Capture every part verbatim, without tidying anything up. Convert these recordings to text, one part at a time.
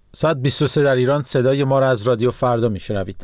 ساعت بیست و سه در ایران. صدای ما را از رادیو فردا میشنوید.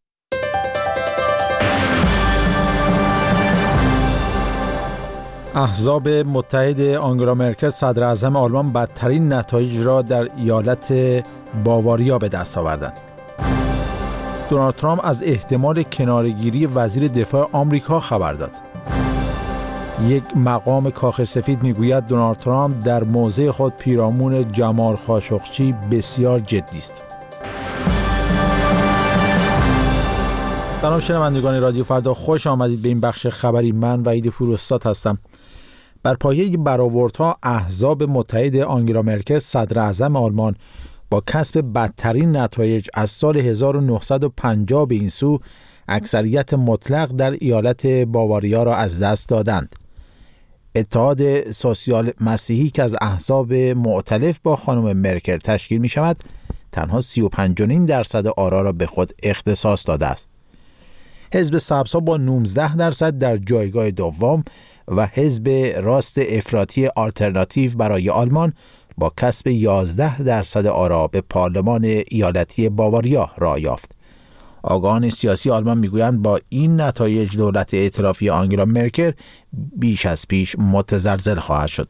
احزاب متحد آنگلا مرکل صدر اعظم آلمان بدترین نتایج را در ایالت باواریا به دست آوردند. دونالد ترامپ از احتمال کناره‌گیری وزیر دفاع آمریکا خبر داد. یک مقام کاخ سفید میگوید دونالد ترامپ در موضع خود پیرامون جمال خاشقچی بسیار جدی است. سلام شنوندگان رادیو فردا، خوش آمدید به این بخش خبری. من وحید پوراستاد هستم. بر پایه برآوردها احزاب متحد آنگلا مرکل صدر اعظم آلمان با کسب بدترین نتایج از سال هزار و نهصد و پنجاه به این سو اکثریت مطلق در ایالت باواریا را از دست دادند. اتحاد سوسیال مسیحی که از احزاب مؤتلف با خانم مرکل تشکیل می شود تنها سی و پنج و نیم درصد آرا را به خود اختصاص داده است. حزب سبزها با نوزده درصد در جایگاه دوم و حزب راست افراطی آلترناتیو برای آلمان با کسب یازده درصد آرا به پارلمان ایالتی باواریا راه یافت. آگاهان سیاسی آلمان میگویند با این نتایج دولت ائتلافی آنگلا مرکل بیش از پیش متزلزل خواهد شد.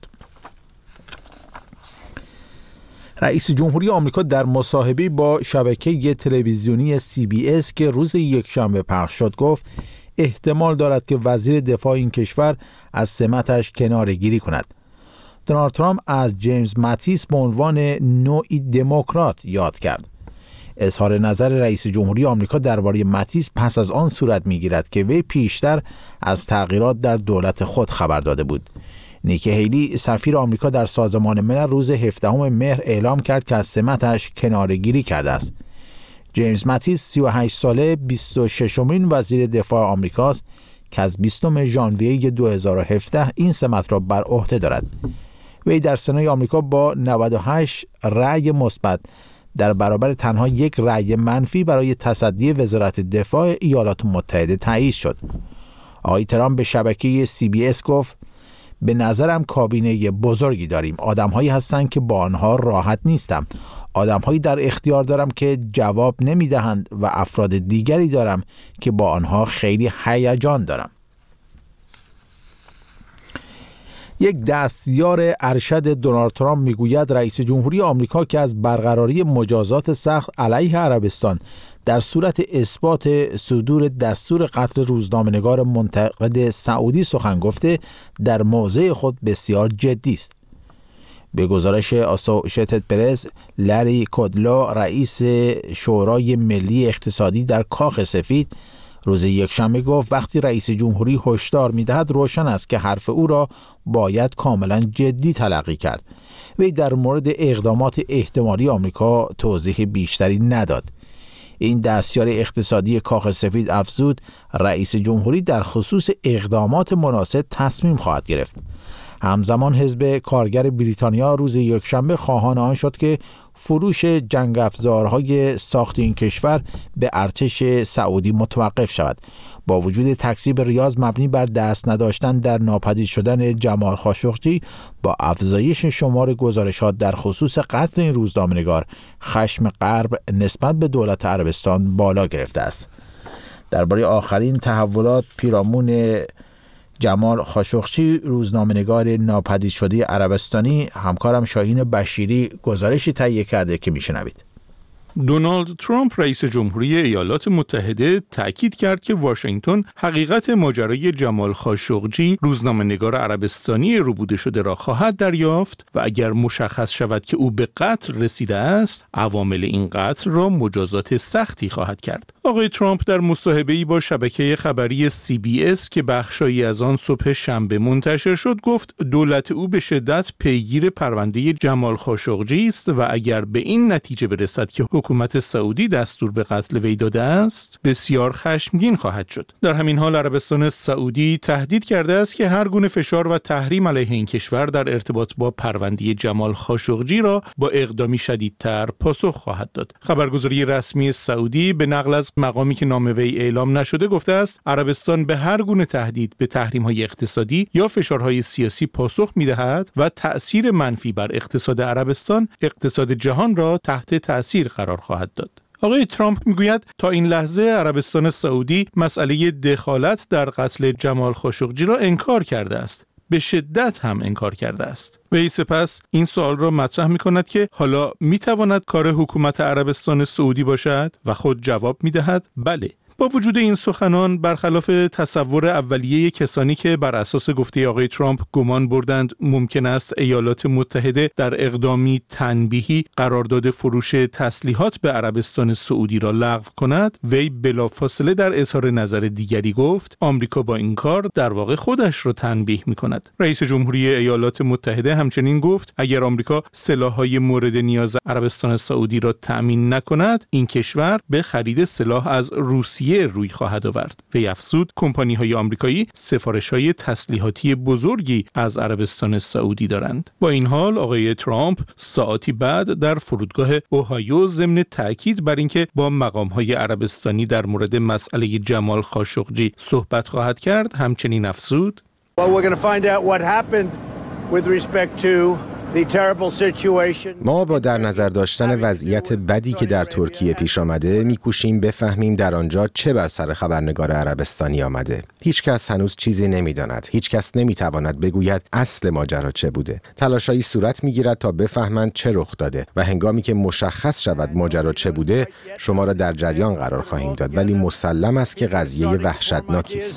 رئیس جمهوری آمریکا در مصاحبه با شبکه تلویزیونی سی بی اس که روز یکشنبه پخش شد گفت احتمال دارد که وزیر دفاع این کشور از سمتش کناره‌گیری کند. دونالد ترامپ از جیمز ماتیس به عنوان نوعی دموکرات یاد کرد. اظهار نظر رئیس جمهوری آمریکا درباره ماتیس پس از آن صورت می‌گیرد که وی پیشتر از تغییرات در دولت خود خبر داده بود. نیکی هیلی سفیر آمریکا در سازمان ملل روز هفدهم مهر اعلام کرد که از سمتش کناره‌گیری کرده است. جیمز ماتیس سی و هشت ساله بیست و ششمین وزیر دفاع آمریکاست که از بیستم ژانویه دو هزار و هفده این سمت را بر عهده دارد. وی در سنای آمریکا با نود و هشت رأی مثبت در برابر تنها یک رأی منفی برای تصدی وزارت دفاع ایالات متحده تایید شد. آقای ترامپ به شبکه سی بی اس گفت به نظرم کابینه بزرگی داریم. آدم‌هایی هستند که با آنها راحت نیستم. آدم‌هایی در اختیار دارم که جواب نمی‌دهند و افراد دیگری دارم که با آنها خیلی هیجان دارم. یک دستیار ارشد دونالد ترامپ میگوید رئیس جمهوری آمریکا که از برقراری مجازات سخت علیه عربستان در صورت اثبات صدور دستور قتل روزنامه‌نگار منتقد سعودی سخن گفته در موضع خود بسیار جدی است. به گزارش آسوشیتد پرس، لری کودلو رئیس شورای ملی اقتصادی در کاخ سفید روز یکشنبه گفت وقتی رئیس جمهوری هشدار می‌دهد روشن است که حرف او را باید کاملا جدی تلقی کرد. وی در مورد اقدامات احتمالی آمریکا توضیح بیشتری نداد. این دستیار اقتصادی کاخ سفید افزود رئیس جمهوری در خصوص اقدامات مناسب تصمیم خواهد گرفت. همزمان حزب کارگر بریتانیا روز یکشنبه خواهان آن شد که فروش جنگ افزارهای ساخت این کشور به ارتش سعودی متوقف شود. با وجود تکذیب ریاض مبنی بر دست نداشتن در ناپدید شدن جمال خاشقچی، با افزایش شمار گزارشات در خصوص قتل این روزنامه‌نگار، خشم غرب نسبت به دولت عربستان بالا گرفته است. درباره آخرین تحولات پیرامون جمال خاشقچی، روزنامه‌نگار ناپدید شده عربستانی، همکارم شاهین بشیری گزارشی تهیه کرده که میشنوید. دونالد ترامپ رئیس جمهوری ایالات متحده تأکید کرد که واشنگتن حقیقت ماجرای جمال خاشقچی، روزنامه‌نگار عربستانی ربوده شده را خواهد دریافت و اگر مشخص شود که او به قتل رسیده است، عوامل این قتل را مجازات سختی خواهد کرد. آقای ترامپ در مصاحبه‌ای با شبکه خبری سی بی اس که بخشایی از آن صبح شنبه منتشر شد گفت دولت او به شدت پیگیر پرونده جمال خاشقچی است و اگر به این نتیجه برسد که حکومت سعودی دستور به قتل وی داده است، بسیار خشمگین خواهد شد. در همین حال عربستان سعودی تهدید کرده است که هر گونه فشار و تحریم علیه این کشور در ارتباط با پرونده جمال خاشقجی را با اقدامی شدیدتر پاسخ خواهد داد. خبرگزاری رسمی سعودی به نقل از مقامی که نام وی اعلام نشده گفته است عربستان به هر گونه تهدید به تحریم‌های اقتصادی یا فشارهای سیاسی پاسخ می‌دهد و تأثیر منفی بر اقتصاد عربستان اقتصاد جهان را تحت تأثیر قرار خواهد داد. آقای ترامپ میگوید تا این لحظه عربستان سعودی مسئله دخالت در قتل جمال خاشقجی را انکار کرده است. به شدت هم انکار کرده است. وی سپس این سوال را مطرح می کند که حالا می تواند کار حکومت عربستان سعودی باشد و خود جواب می دهد بله. با وجود این سخنان برخلاف تصور اولیه کسانی که بر اساس گفته آقای ترامپ گمان بردند ممکن است ایالات متحده در اقدامی تنبیهی قرارداد فروش تسلیحات به عربستان سعودی را لغو کند، وی بلافاصله در اظهار نظر دیگری گفت آمریکا با این کار در واقع خودش را تنبیه می کند. رئیس جمهوری ایالات متحده همچنین گفت اگر آمریکا سلاح‌های مورد نیاز عربستان سعودی را تأمین نکند، این کشور به خرید سلاح از روسیه روی خواهد آورد. وی افزود کمپانی‌های آمریکایی سفارش‌های تسلیحاتی بزرگی از عربستان سعودی دارند. با این حال آقای ترامپ ساعتی بعد در فرودگاه اوهایو ضمن تأکید بر اینکه با مقام‌های عربستانی در مورد مسئله جمال خاشقجی صحبت خواهد کرد همچنین افزود Well, we're going to find out what happened with respect to ما با در نظر داشتن وضعیت بدی که در ترکیه پیش آمده میکوشیم بفهمیم در آنجا چه بر سر خبرنگار عربستانی آمده. هیچ کس هنوز چیزی نمیداند. هیچ کس نمیتواند بگوید اصل ماجرا چه بوده. تلاشایی صورت میگیرد تا بفهمند چه رخ داده و هنگامی که مشخص شود ماجرا چه بوده شما را در جریان قرار خواهیم داد، ولی مسلم است که قضیه وحشتناکی است.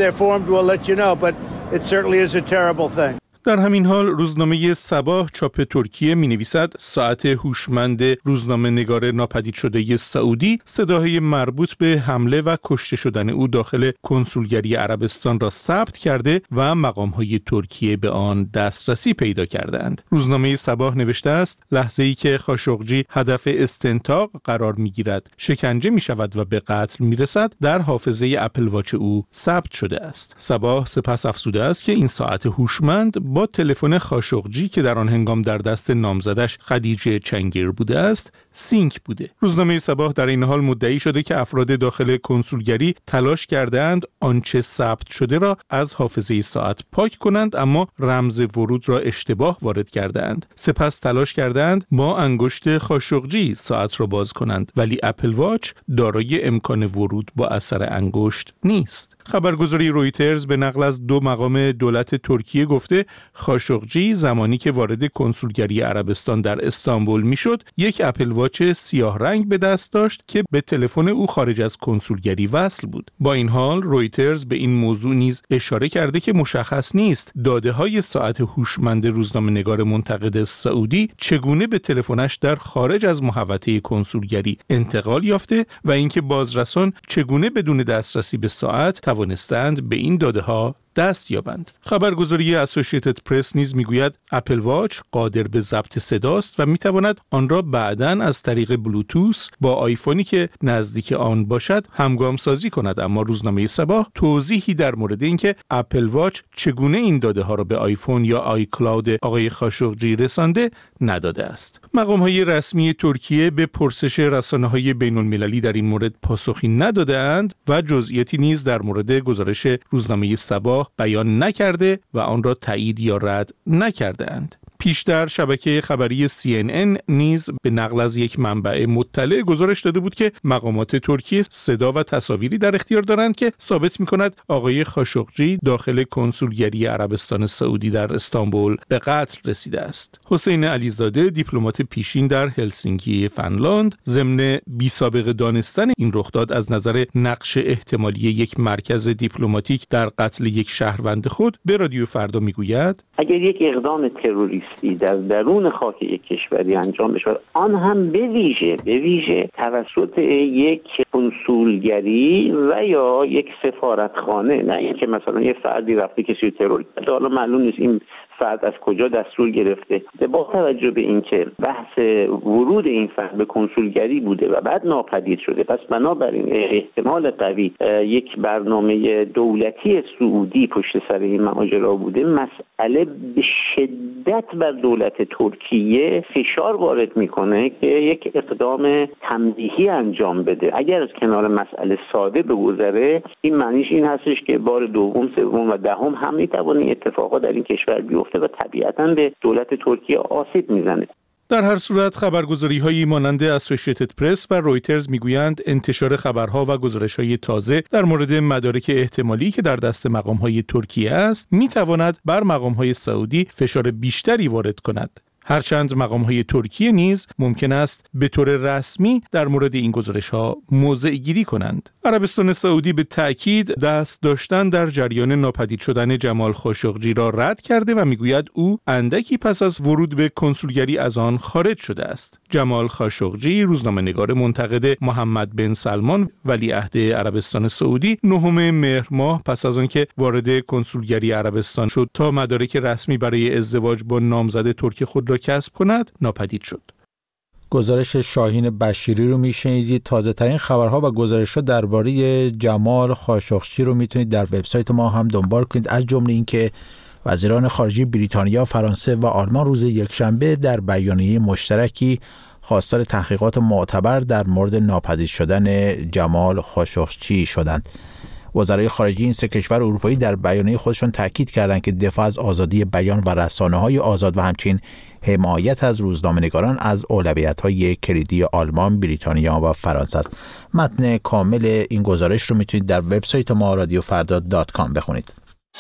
در همین حال روزنامه صباح چاپ ترکیه می نویسد ساعت هوشمند روزنامه نگار ناپدید شده سعودی صداهای مربوط به حمله و کشته شدن او داخل کنسولگری عربستان را ثبت کرده و مقام‌های ترکیه به آن دسترسی پیدا کردند. روزنامه صباح نوشته است لحظه‌ای که خاشقجی هدف استنطاق قرار می‌گیرد، شکنجه می‌شود و به قتل می‌رسد، در حافظه اپل واچ او ثبت شده است. صباح سپس افزوده است که این ساعت هوشمند با تلفن خاشقجی که در آن هنگام در دست نامزدش خدیجه چنگیر بوده است سینک بوده. روزنامه صباح در این حال مدعی شده که افراد داخل کنسولگری تلاش کردند آنچه ثبت شده را از حافظه ساعت پاک کنند اما رمز ورود را اشتباه وارد کردند. سپس تلاش کردند با انگشت خاشقجی ساعت را باز کنند ولی اپل واچ دارای امکان ورود با اثر انگشت نیست. خبرگزاری رویترز به نقل از دو مقام دولت ترکیه گفته خاشقجی زمانی که وارد کنسولگری عربستان در استانبول میشد یک اپل واچ سیاه رنگ به دست داشت که به تلفن او خارج از کنسولگری وصل بود. با این حال رویترز به این موضوع نیز اشاره کرده که مشخص نیست داده های ساعت هوشمند روزنامه نگار منتقد سعودی چگونه به تلفنش در خارج از محوطه کنسولگری انتقال یافته و اینکه بازرسان چگونه بدون دسترسی به ساعت توانستند به این داده ها دست یابند. خبرگزاری اسوسییتد پرس نیز میگوید اپل واچ قادر به ضبط صداست و میتواند آن را بعداً از طریق بلوتوث با آیفونی که نزدیک آن باشد همگام سازی کند، اما روزنامه صباح توضیحی در مورد اینکه اپل واچ چگونه این داده ها را به آیفون یا آی کلاود آقای خاشقجی رسانده نداده است. مقام‌های رسمی ترکیه به پرسش رسانه‌های بین‌المللی در این مورد پاسخی نداده‌اند و جزئیاتی نیز در مورد گزارش روزنامه صباح بیان نکرده و آن را تایید یا رد نکرده‌اند. پیشتر شبکه خبری سی ان ان نیز به نقل از یک منبع مطلع گزارش داده بود که مقامات ترکیه صدا و تصاویری در اختیار دارند که ثابت می‌کند آقای خاشقجی داخل کنسولگری عربستان سعودی در استانبول به قتل رسیده است. حسین علیزاده دیپلمات پیشین در هلسینکی فنلاند ضمن بی‌سابقه دانستن این رخداد از نظر نقش احتمالی یک مرکز دیپلماتیک در قتل یک شهروند خود به رادیو فردا میگوید اگر یک اقدام تروریستی در درون خاک یک کشوری انجام بشه آن هم به ویژه به ویژه توسط یک کنسولگری و یا یک سفارتخانه، نه اینکه مثلا یه فردی رفته کسی رو ترور کرده، حالا معلوم نیست این فرد از کجا دستور گرفته. با توجه به اینکه بحث ورود این فرد به کنسولگری بوده و بعد ناپدید شده، پس بنابراین احتمال قوی یک برنامه دولتی سعودی پشت سر این ماجرا بوده. مسئله به شدت بر دولت ترکیه فشار وارد میکنه که یک اقدام تمدیحی انجام بده. اگر از کنار مسئله ساده بگذره، این معنیش این هستش که بار دوم، سوم و دهم هم میتونه این اتفاقات در این کشور بیفته و طبیعتاً به دولت ترکیه آسیب میزنه. در هر صورت خبرگزاری‌هایی مانند اسوسییتد پرس و رویترز میگویند انتشار خبرها و گزارش‌های تازه در مورد مدارک احتمالی که در دست مقام‌های ترکیه است میتواند بر مقام‌های سعودی فشار بیشتری وارد کند. هرچند مقام‌های ترکیه نیز ممکن است به طور رسمی در مورد این گزارش‌ها موضع گیری کنند. عربستان سعودی به تأکید دست داشتن در جریان ناپدید شدن جمال خاشقجی را رد کرده و میگوید او اندکی پس از ورود به کنسولگری از آن خارج شده است. جمال خاشقجی، روزنامه‌نگار منتقد محمد بن سلمان ولیعهد عربستان سعودی، نهم مهر ماه پس از آنکه وارد کنسولگری عربستان شد تا مدارک رسمی برای ازدواج با نامزد ترک خود را کسب کند، ناپدید شد. گزارش شاهین بشیری رو میشنیدید. تازه ترین خبرها و گزارش‌ها درباره جمال خاشقجی رو میتونید در وبسایت ما هم دنبال کنید، از جمله اینکه وزیران خارجه بریتانیا، فرانسه و آلمان روز یکشنبه در بیانیه مشترکی خواستار تحقیقات معتبر در مورد ناپدید شدن جمال خاشقجی شدند. وزرای خارجه این سه کشور اروپایی در بیانیه خودشون تاکید کردند که دفاع از آزادی بیان و رسانه‌های آزاد و همچنین حمایت از روزنامه‌نگاران از اولویت‌های کلیدی آلمان، بریتانیا و فرانسه است. متن کامل این گزارش رو میتونید در وبسایت ما رادیو فردا دات کام بخونید.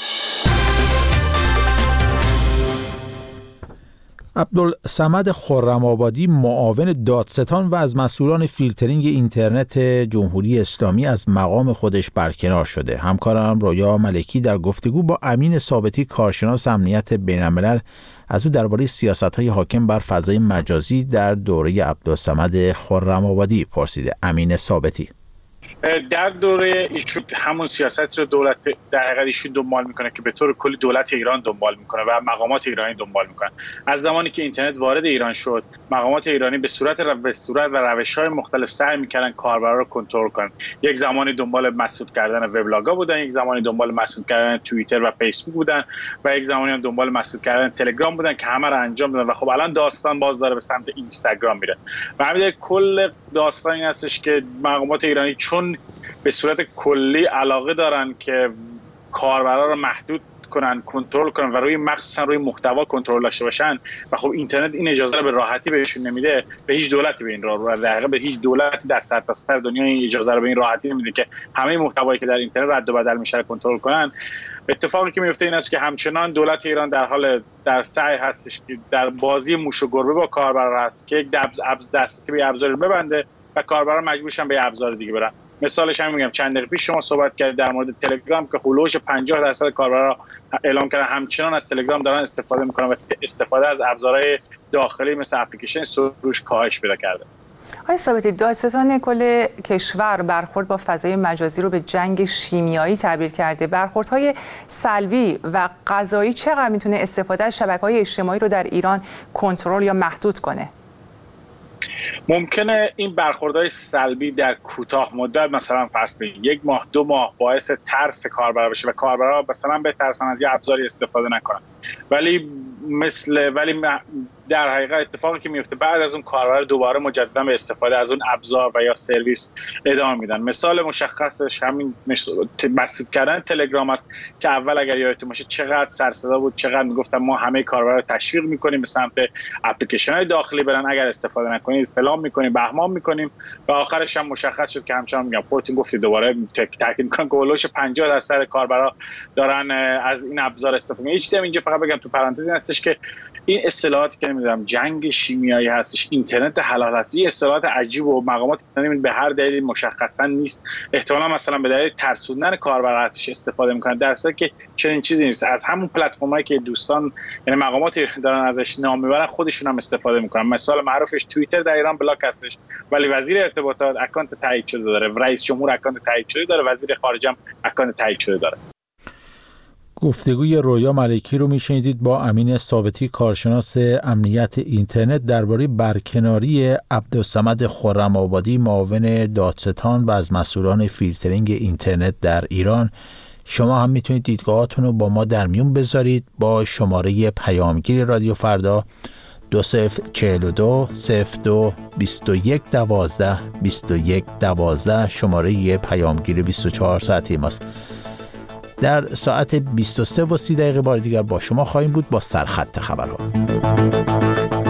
عبدالصمد خرم‌آبادی، معاون دادستان و از مسئولان فیلترینگ اینترنت جمهوری اسلامی، از مقام خودش برکنار شده. همکارم رویا ملکی در گفتگو با امین ثابتی، کارشناس امنیت بین‌الملل، از او درباره سیاست‌های حاکم بر فضای مجازی در دوره عبدالصمد خرم‌آبادی پرسیده. امین ثابتی: در دوره ایشون همون سیاست رو دولت در حقیقت ایشون دنبال میکنه که به طور کلی دولت ایران دنبال میکنه و مقامات ایرانی دنبال میکنن. از زمانی که اینترنت وارد ایران شد، مقامات ایرانی به صورت رو... به صورت و روش‌های مختلف سعی میکردن کاربرا رو کنترل کنن. یک زمانی دنبال مسدود کردن وبلاگ‌ها بودن، یک زمانی دنبال مسدود کردن توییتر و فیسبوک بودن و یک زمانی هم دنبال مسدود کردن تلگرام بودن که همه رو انجام دادن و خب الان داستان باز داره به سمت اینستاگرام میره. و همین کل داستان این هستش که مقامات ایرانی چون به صورت کلی علاقه دارن که کاربرا رو محدود کنن، کنترل کنن و روی مخصوصا روی محتوا کنترل داشته باشن و خب اینترنت این اجازه رو به راحتی بهشون نمیده، به هیچ دولتی به این راه رو در واقع به هیچ دولتی در سرتاسر دنیا این اجازه رو به این راحتی نمیده که همه محتوایی که در اینترنت رد و بدل میشه کنترل کنن. اتفاقی که میفته این است که همچنان دولت ایران در حال در سعی هستش که در بازی موش و گربه با کاربرا هست که یک ابز دسترسی به ابزار رو ببنده و کاربرا مجبورشن به ابزار دیگه برن. مثالش هم میگم چند دقیقه پیش شما صحبت کردید در مورد تلگرام که هولوش پنجاه درصد کاربرا اعلام کردن همچنان از تلگرام دارن استفاده میکنن و استفاده از ابزارهای داخلی مثل اپلیکیشن سروش کاهش پیدا کرده. آقای ثابتی، دادستان کل کشور برخورد با فضای مجازی رو به جنگ شیمیایی تعبیر کرده. برخوردهای سلبی و قضایی چقدر میتونه استفاده از شبکه‌های اجتماعی رو در ایران کنترل یا محدود کنه؟ ممکنه این برخوردهای سلبی در کوتاه مدت مثلا فرض کنید یک ماه دو ماه باعث ترس کاربرا بشه و کاربرا مثلا بترسن از یه ابزاری استفاده نکنن، ولی مثل ولی در حقیقت اتفاقی که میفته بعد از اون کاربر دوباره مجددا به استفاده از اون ابزار و یا سرویس ادامه میدن. مثال مشخصش همین مسدود کردن تلگرام است که اول اگر یادتون باشه چقدر سر صدا بود، چقدر میگفتن ما همه کاربرا رو تشویق میکنیم به سمت اپلیکیشن های داخلی برن، اگر استفاده نکنید فلان میکنیم بهمان میکنیم و آخرش هم مشخص شد که همچنان میگم خودتون گفتید دوباره تاکید میکنن که اولش پنجاه درصد کاربرا دارن از این ابزار استفاده میکنن. چیزی اینجا فقط بگم تو پرانتز این هستش که این اصطلاحاتی که نمیدونم جنگ شیمیایی هستش، اینترنت حلال هست، این اصطلاحات عجیب و مقامات به هر دلیلی مشخصا نیست، احتمالاً مثلا به دلیل ترسوندن کاربر هستش استفاده میکنن، در صورتی که چنین چیزی نیست. از همون پلتفرمایی که دوستان یعنی مقامات دارن ازش نام میبرن خودشون هم استفاده میکنن. مثال معروفش توییتر در ایران بلاک هستش ولی وزیر ارتباطات اکانت تایید شده داره، رئیس جمهور اکانت تایید شده داره، وزیر خارجه هم اکانت تایید شده داره. گفتگوی رویا ملکی رو میشنیدید با امین ثابتی، کارشناس امنیت اینترنت، درباره برکناری عبدالصمد خرم‌آبادی، معاون دادستان و از مسئولان فیلترینگ اینترنت در ایران. شما هم میتونید دیدگاهاتون رو با ما در میون بذارید با شماره پیامگیر رادیو فردا دو صفر چهل و دو صفر دو بیست و یک دوازده بیست و یک دوازده، شماره پیامگیر بیست و چهار ساعتی ماست. در ساعت بیست و سه و سی دقیقه بار دیگر با شما خواهیم بود با سرخط خبرها.